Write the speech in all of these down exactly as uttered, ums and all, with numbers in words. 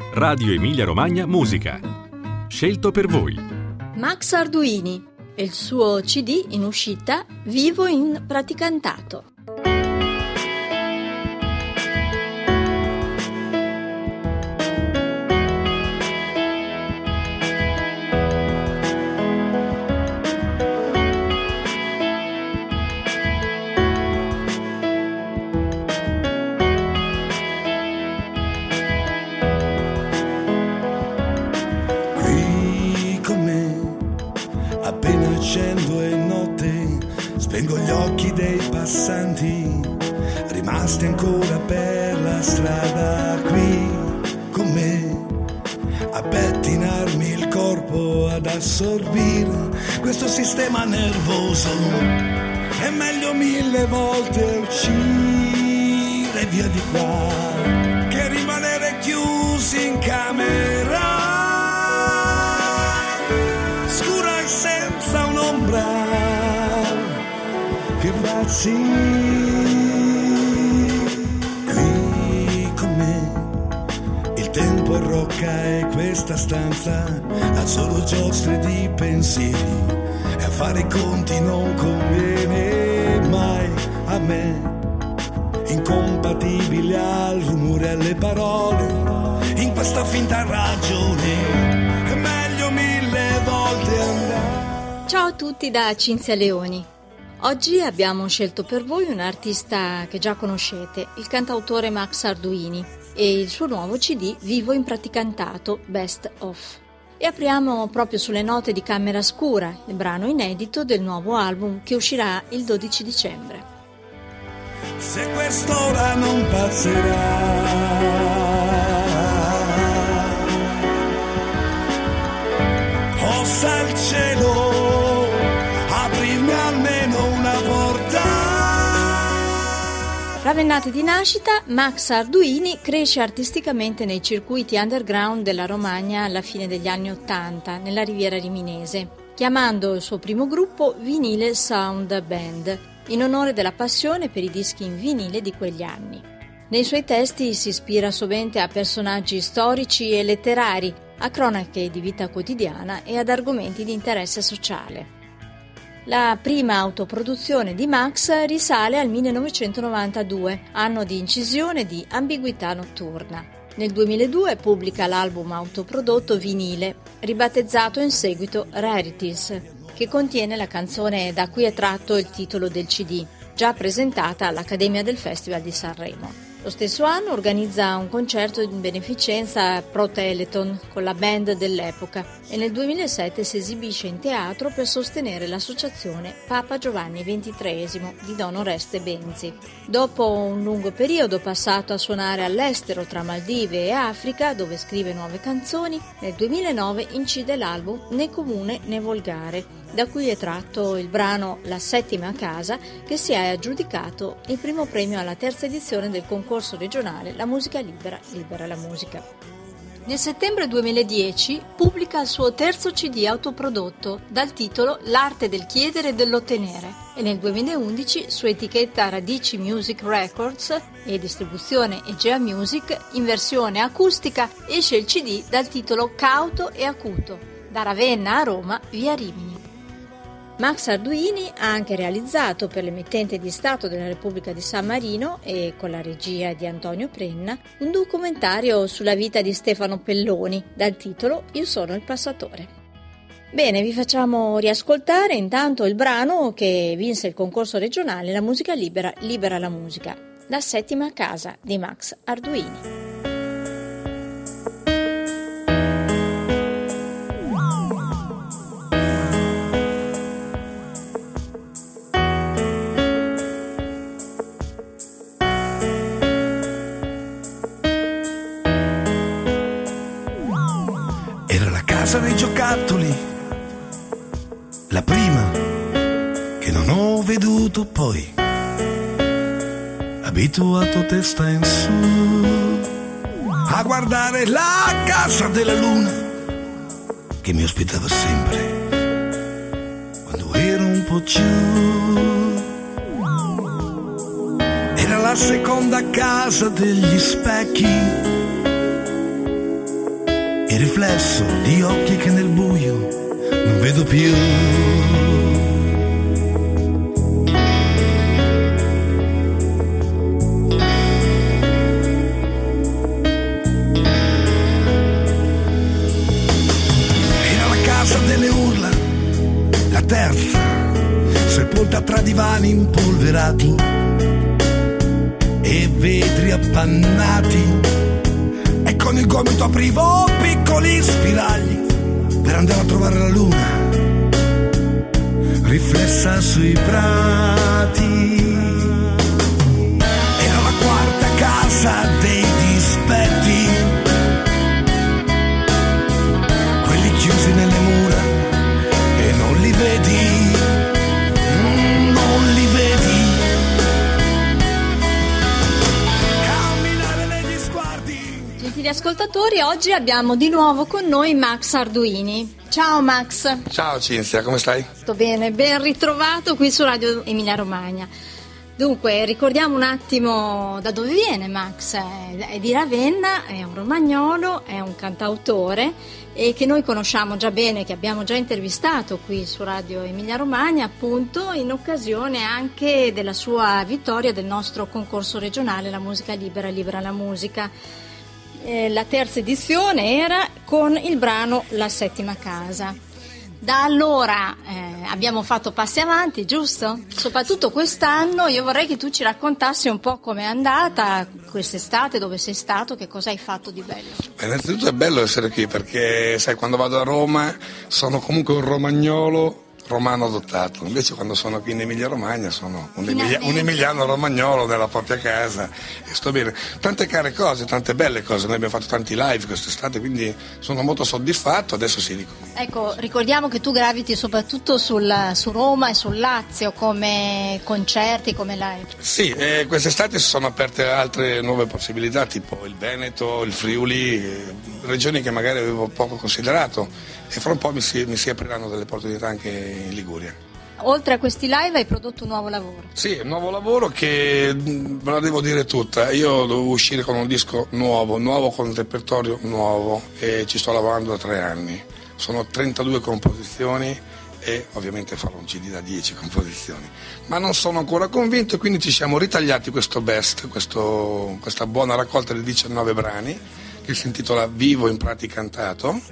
Radio Emilia Romagna Musica. Scelto per voi. Max Arduini e il suo C D in uscita Vivo in Praticantato. Appena accendo è notte, spengo gli occhi dei passanti, rimasti ancora per la strada qui con me, a pettinarmi il corpo, ad assorbire questo sistema nervoso. È meglio mille volte uscire via di qua che rimanere chiusi in camera senza un'ombra che passi qui con me. Il tempo arrocca e questa stanza ha solo giostre di pensieri e a fare i conti non conviene mai a me, incompatibile al rumore e alle parole in questa finta ragione. È meglio mille volte andare. Ciao a tutti da Cinzia Leoni. Oggi abbiamo scelto per voi un artista che già conoscete, il cantautore Max Arduini e il suo nuovo C D Vivo in Praticantato Best Of. E apriamo proprio sulle note di Camera Scura, il brano inedito del nuovo album che uscirà il dodici dicembre. Se quest'ora non passerà, possa il cielo aprirmi almeno una porta. Ravennate di nascita, Max Arduini cresce artisticamente nei circuiti underground della Romagna alla fine degli anni Ottanta, nella Riviera Riminese, chiamando il suo primo gruppo Vinile Sound Band, in onore della passione per i dischi in vinile di quegli anni. Nei suoi testi si ispira sovente a personaggi storici e letterari, a cronache di vita quotidiana e ad argomenti di interesse sociale. La prima autoproduzione di Max risale al millenovecentonovantadue, anno di incisione di Ambiguità Notturna. Nel duemiladue pubblica l'album autoprodotto Vinile, ribattezzato in seguito Rarities, che contiene la canzone da cui è tratto il titolo del C D, già presentata all'Accademia del Festival di Sanremo. Lo stesso anno organizza un concerto in beneficenza pro Telethon con la band dell'epoca e nel duemilasette si esibisce in teatro per sostenere l'associazione Papa Giovanni ventitreesimo di Don Oreste Benzi. Dopo un lungo periodo passato a suonare all'estero tra Maldive e Africa, dove scrive nuove canzoni, nel duemilanove incide l'album Né comune né volgare, da cui è tratto il brano La settima casa, che si è aggiudicato il primo premio alla terza edizione del concorso regionale La musica libera, libera la musica. Nel settembre duemiladieci pubblica il suo terzo C D autoprodotto dal titolo L'arte del chiedere e dell'ottenere e nel duemilaundici su etichetta Radici Music Records e distribuzione Egea Music in versione acustica esce il C D dal titolo Cauto e acuto, da Ravenna a Roma via Rimini. Max Arduini ha anche realizzato per l'emittente di Stato della Repubblica di San Marino e con la regia di Antonio Prenna un documentario sulla vita di Stefano Pelloni dal titolo Io sono il passatore. Bene, vi facciamo riascoltare intanto il brano che vinse il concorso regionale La musica libera, libera la musica, La settima casa di Max Arduini. Dei giocattoli, la prima che non ho veduto poi, abituato testa in su a guardare la casa della luna che mi ospitava sempre quando ero un po' giù. Era la seconda casa degli specchi riflesso di occhi che nel buio non vedo più. Era la casa delle urla, la terza, sepolta tra divani impolverati e vetri appannati. E con il gomito aprivo piccoli spiragli per andare a trovare la luna riflessa sui prati. Era la quarta casa dei dispetti, quelli chiusi nelle mura e non li vedi, mm, non li vedi. Gentili ascoltatori, oggi abbiamo di nuovo con noi Max Arduini. Ciao Max. Ciao Cinzia, come stai? Sto bene, ben ritrovato qui su Radio Emilia Romagna. Dunque, ricordiamo un attimo da dove viene Max. È di Ravenna, è un romagnolo, è un cantautore e che noi conosciamo già bene, che abbiamo già intervistato qui su Radio Emilia Romagna, appunto in occasione anche della sua vittoria del nostro concorso regionale La Musica Libera, Libera la Musica. Eh, la terza edizione era con il brano La Settima Casa. Da allora eh, abbiamo fatto passi avanti, giusto? Soprattutto quest'anno io vorrei che tu ci raccontassi un po' com'è andata quest'estate, dove sei stato, che cosa hai fatto di bello. Beh, innanzitutto è bello essere qui perché sai, quando vado a Roma sono comunque un romagnolo romano adottato, invece quando sono qui in Emilia Romagna sono un, emilia, un emiliano romagnolo nella propria casa e sto bene. Tante care cose, tante belle cose, noi abbiamo fatto tanti live quest'estate, quindi sono molto soddisfatto. Adesso si dico. Ecco, ricordiamo che tu graviti soprattutto sul, su Roma e sul Lazio come concerti, come live. Sì, eh, quest'estate si sono aperte altre nuove possibilità, tipo il Veneto, il Friuli, eh, regioni che magari avevo poco considerato. E fra un po' mi si, mi si apriranno delle opportunità anche in Liguria. Oltre a questi live hai prodotto un nuovo lavoro. Sì, un nuovo lavoro che ve la devo dire tutta. Io dovevo uscire con un disco nuovo, nuovo con un repertorio nuovo e ci sto lavorando da tre anni. Sono trentadue composizioni e ovviamente farò un C D da dieci composizioni. Ma non sono ancora convinto e quindi ci siamo ritagliati questo best, questo, questa buona raccolta di diciannove brani che si intitola Vivo in Prati Cantato.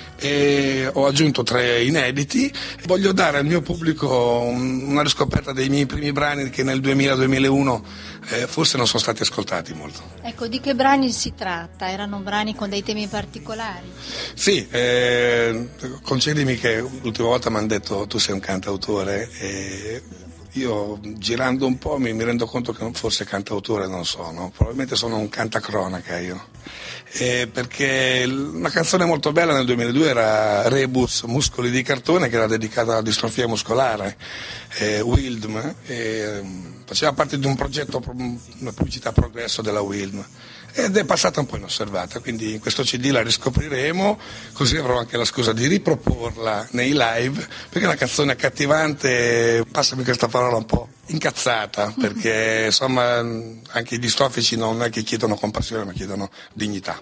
E ho aggiunto tre inediti e voglio dare al mio pubblico una riscoperta dei miei primi brani che nel duemila duemilauno eh, forse non sono stati ascoltati molto. Ecco, di che brani si tratta? Erano brani con dei temi particolari? Sì, eh, concedimi che l'ultima volta mi hanno detto tu sei un cantautore e io girando un po' mi, mi rendo conto che forse cantautore non sono, probabilmente sono un cantacronaca io. Eh, perché una canzone molto bella nel duemiladue era Rebus, Muscoli di cartone, che era dedicata alla distrofia muscolare, eh, Wildm, eh, faceva parte di un progetto, una pubblicità progresso della Wildm ed è passata un po' inosservata, quindi in questo C D la riscopriremo, così avrò anche la scusa di riproporla nei live, perché è una canzone accattivante, passami questa parola un po' incazzata, perché insomma anche i distrofici non è che chiedono compassione ma chiedono dignità.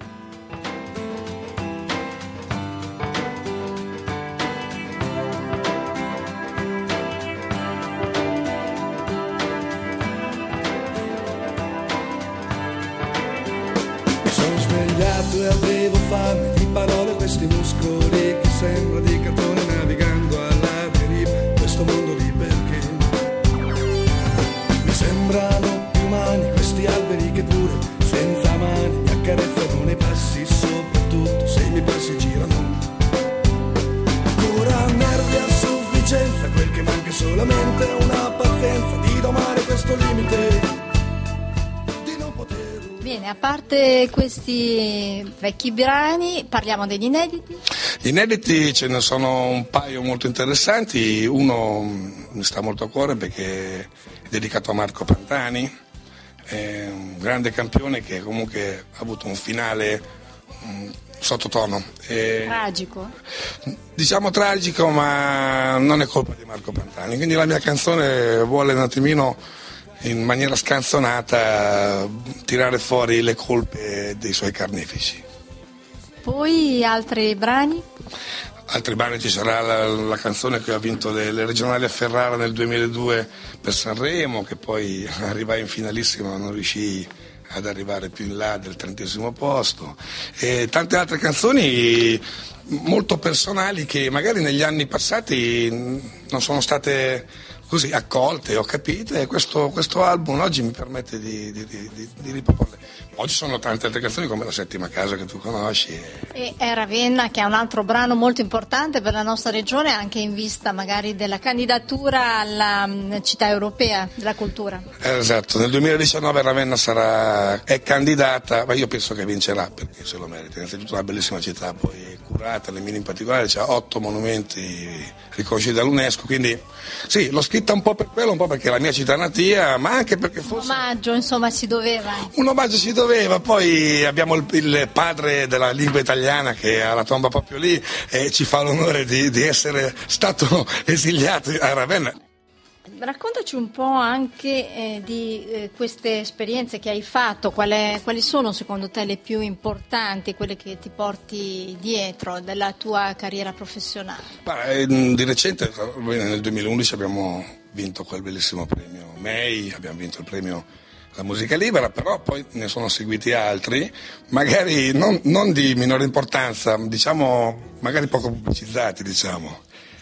Mi sono svegliato e avevo fame di parole, questi muscoli che sembra di cartone navigando alla deriva, questo mondo di perché mi sembrano più umani questi alberi che pure senza mani mi accarezzano nei passi, soprattutto se i miei passi girano. Ancora nervi a sufficienza, quel che manca è solamente una pazienza di domare questo limite. Bene, a parte questi vecchi brani, parliamo degli inediti? Gli inediti ce ne sono un paio molto interessanti, uno mi sta molto a cuore perché è dedicato a Marco Pantani, è un grande campione che comunque ha avuto un finale um, sottotono. E, tragico? Diciamo tragico, ma non è colpa di Marco Pantani, quindi la mia canzone vuole un attimino in maniera scanzonata tirare fuori le colpe dei suoi carnefici. poi altri brani? Altri brani ci sarà la, la canzone che ha vinto le, le regionali a Ferrara nel duemiladue per Sanremo, che poi arrivai in finalissima ma non riuscii ad arrivare più in là del trentesimo posto, e tante altre canzoni molto personali che magari negli anni passati non sono state così accolte o capite, e questo, questo album oggi mi permette di, di, di, di, di riproporle. Oggi sono tante altre canzoni come La Settima Casa che tu conosci. E è Ravenna, che è un altro brano molto importante per la nostra regione, anche in vista magari della candidatura alla città europea della cultura. Eh, esatto, nel duemiladiciannove Ravenna sarà, è candidata, ma io penso che vincerà perché se lo merita. Innanzitutto una bellissima città, poi curata, le mine in particolare, c'ha otto monumenti riconosciuti dall'UNESCO, quindi sì, l'ho scritta un po' per quello, un po' perché è la mia città natia, ma anche perché fosse... Un omaggio, insomma, si doveva. Un omaggio si doveva, poi abbiamo il, il padre della lingua italiana che ha la tomba proprio lì e ci fa l'onore di, di essere stato esiliato a Ravenna. Raccontaci un po' anche eh, di eh, queste esperienze che hai fatto, qual è, quali sono secondo te le più importanti, quelle che ti porti dietro della tua carriera professionale? Beh, di recente, nel duemilaundici abbiamo vinto quel bellissimo premio M E I, abbiamo vinto il premio La Musica Libera, però poi ne sono seguiti altri, magari non, non di minore importanza, diciamo magari poco pubblicizzati, diciamo.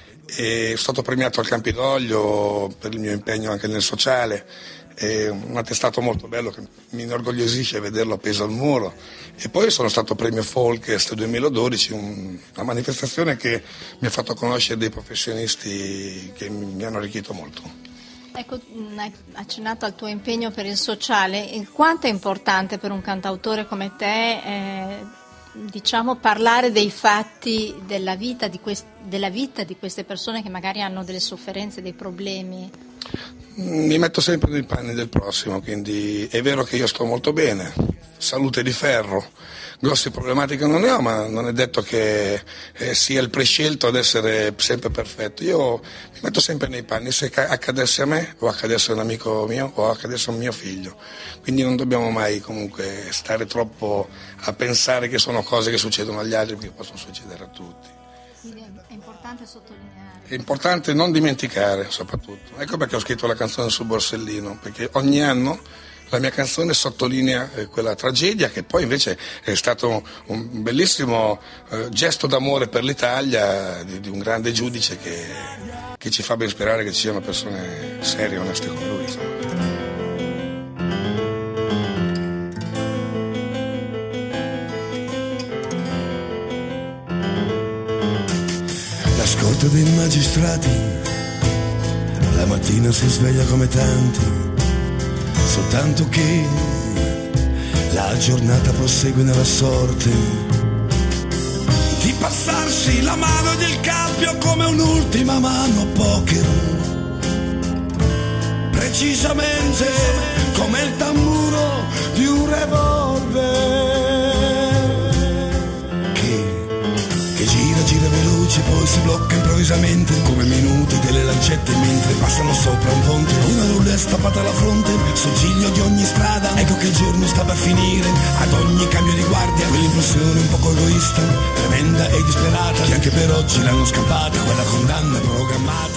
E sono stato premiato al Campidoglio per il mio impegno anche nel sociale, è un attestato molto bello che mi inorgogliosisce vederlo appeso al muro, e poi sono stato premio Folkest duemiladodici, un, una manifestazione che mi ha fatto conoscere dei professionisti che mi, mi hanno arricchito molto. Ecco, hai accennato al tuo impegno per il sociale, quanto è importante per un cantautore come te eh, diciamo parlare dei fatti della vita di, quest- della vita di queste persone che magari hanno delle sofferenze, dei problemi? Mi metto sempre nei panni del prossimo, quindi è vero che io sto molto bene, salute di ferro, grosse problematiche non ne ho, ma non è detto che eh, sia il prescelto ad essere sempre perfetto. Io mi metto sempre nei panni, se accadesse a me o accadesse a un amico mio o accadesse a un mio figlio, quindi non dobbiamo mai comunque stare troppo a pensare che sono cose che succedono agli altri, perché possono succedere a tutti. Quindi è importante sottolineare. È importante non dimenticare soprattutto, ecco perché ho scritto la canzone su Borsellino, perché ogni anno la mia canzone sottolinea eh, quella tragedia che poi invece è stato un bellissimo eh, gesto d'amore per l'Italia di, di un grande giudice che, che ci fa ben sperare che ci siano persone serie e oneste come lui, insomma. La scorta dei magistrati la mattina si sveglia come tanti, soltanto che la giornata prosegue nella sorte di passarsi la mano del cappio come un'ultima mano a poker, precisamente come il tamburo di un revolver che gira, gira veloce, poi si blocca improvvisamente come minuti delle lancette mentre passano sopra un ponte. Una rulla stappata alla fronte, sul ciglio di ogni strada. Ecco che il giorno sta per finire, ad ogni cambio di guardia quell'impressione un poco egoista, tremenda e disperata, che anche per oggi l'hanno scampata, quella condanna programmata.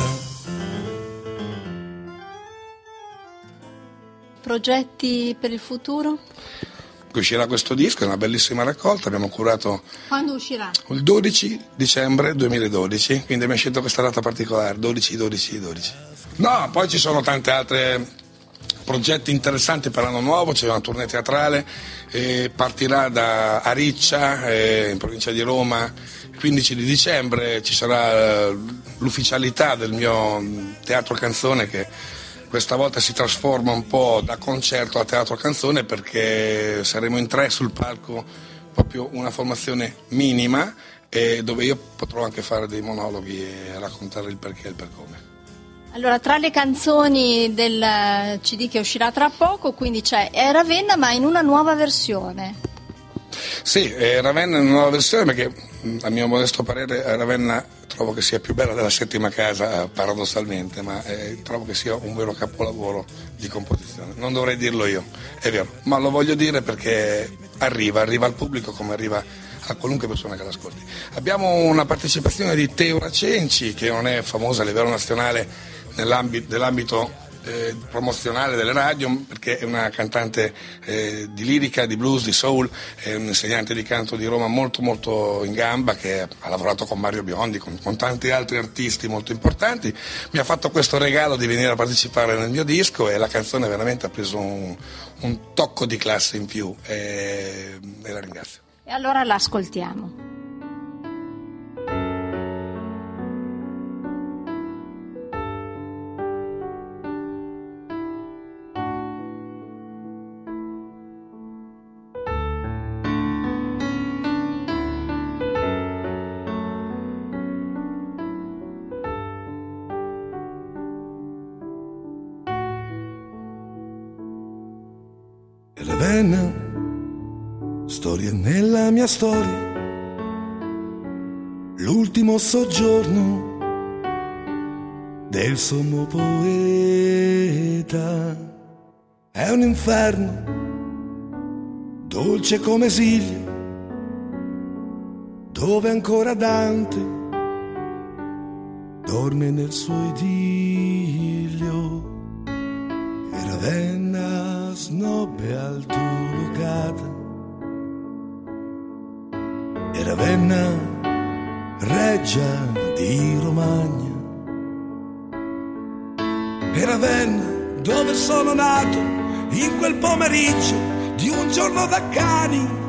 Progetti per il futuro? Uscirà questo disco, è una bellissima raccolta, abbiamo curato... Quando uscirà? Il dodici dicembre duemiladodici, quindi abbiamo scelto questa data particolare, dodici dodici dodici. No, poi ci sono tante altre progetti interessanti per l'anno nuovo, c'è una tournée teatrale, eh, partirà da Ariccia, eh, in provincia di Roma, il quindici di dicembre ci sarà l'ufficialità del mio teatro canzone che questa volta si trasforma un po' da concerto a teatro canzone, perché saremo in tre sul palco, proprio una formazione minima, e dove io potrò anche fare dei monologhi e raccontare il perché e il per come. Allora, tra le canzoni del C D che uscirà tra poco, quindi c'è Ravenna, ma in una nuova versione. Sì, eh, Ravenna in una nuova versione, perché a mio modesto parere Ravenna trovo che sia più bella della Settima Casa, paradossalmente, ma eh, trovo che sia un vero capolavoro di composizione. Non dovrei dirlo io, è vero, ma lo voglio dire perché arriva, arriva al pubblico come arriva a qualunque persona che l'ascolti. Abbiamo una partecipazione di Teora Cenci, che non è famosa a livello nazionale nell'ambito, nell'ambito eh, promozionale delle radio, perché è una cantante eh, di lirica, di blues, di soul, è un insegnante di canto di Roma molto molto in gamba, che ha lavorato con Mario Biondi, con, con tanti altri artisti molto importanti. Mi ha fatto questo regalo di venire a partecipare nel mio disco e la canzone veramente ha preso un, un tocco di classe in più e, e la ringrazio. E allora l'ascoltiamo. Ravenna, storia nella mia storia, l'ultimo soggiorno del sommo poeta. È un inferno, dolce come esilio, dove ancora Dante dorme nel suo idillio. E Ravenna snobbe altolocata, e Ravenna reggia di Romagna, e Ravenna dove sono nato in quel pomeriggio di un giorno da cani.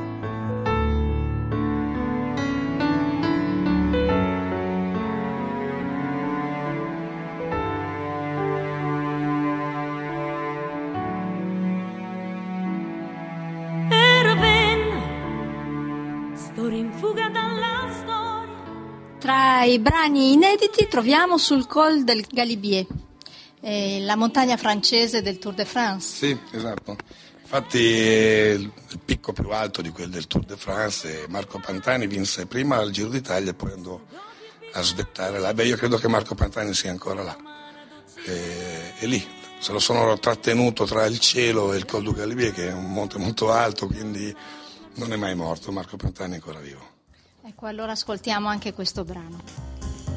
Tra i brani inediti troviamo Sul Col del Galibier, eh, la montagna francese del Tour de France. Sì, esatto. Infatti il picco più alto di quel del Tour de France, Marco Pantani vinse prima il Giro d'Italia e poi andò a svettare là. Beh, io credo che Marco Pantani sia ancora là. E, e lì se lo sono trattenuto tra il cielo e il Col du Galibier, che è un monte molto alto, quindi non è mai morto. Marco Pantani è ancora vivo. Ecco, allora ascoltiamo anche questo brano.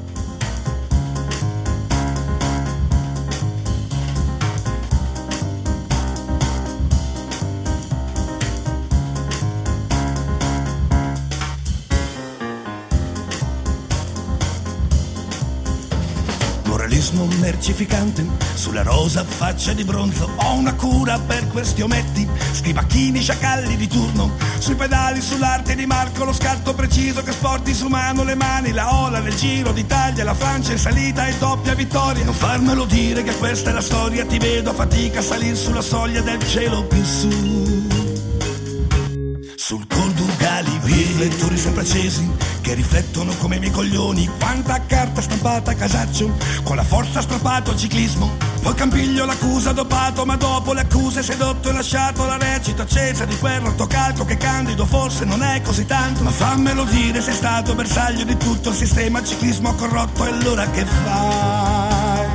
Moralismo mercificante sulla rosa faccia di bronzo. Ho una cura per questi ometti, scrivacchini, sciacalli di turno. Sui pedali, sull'arte di Marco, lo scatto preciso che sporti su mano le mani. La ola nel Giro d'Italia, la Francia in salita e doppia vittoria. Non farmelo dire che questa è la storia, ti vedo a fatica a salir sulla soglia del cielo più su. Sul Col du Galibier, riflettori sempre accesi che riflettono come i miei coglioni. Quanta carta stampata a casaccio, con la forza strappato al ciclismo. Poi Campiglio l'accusa dopato, ma dopo le accuse sedotto e lasciato la recita accesa di quel rotocalco che candido forse non è così tanto. Ma fammelo dire, sei stato bersaglio di tutto il sistema ciclismo corrotto, e allora che fai?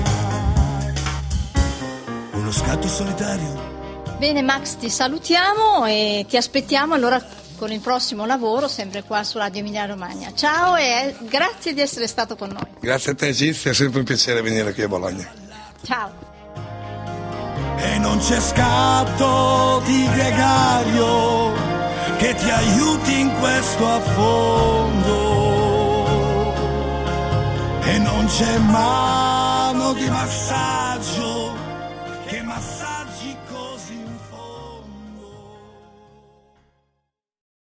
Uno scatto solitario. Bene Max, ti salutiamo e ti aspettiamo allora con il prossimo lavoro, sempre qua su Radio Emilia Romagna. Ciao e grazie di essere stato con noi. Grazie a te Gizia, è sempre un piacere venire qui a Bologna. Ciao. E non c'è scatto di gregario che ti aiuti in questo affondo, e non c'è mano di massaggio